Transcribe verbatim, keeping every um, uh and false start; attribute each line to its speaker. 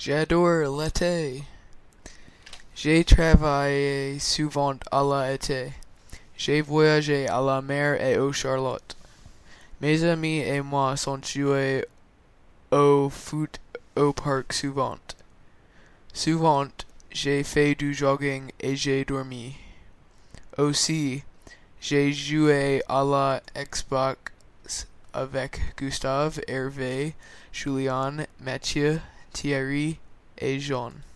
Speaker 1: J'adore l'été. J'ai travaillé souvent à l'été. J'ai voyagé à la mer et au Charlotte. Mes amis et moi sont joués au foot au parc souvent. Souvent, j'ai fait du jogging et j'ai dormi. Aussi, j'ai joué à la Xbox avec Gustave, Hervé, Julien, Mathieu, Thierry et Jean.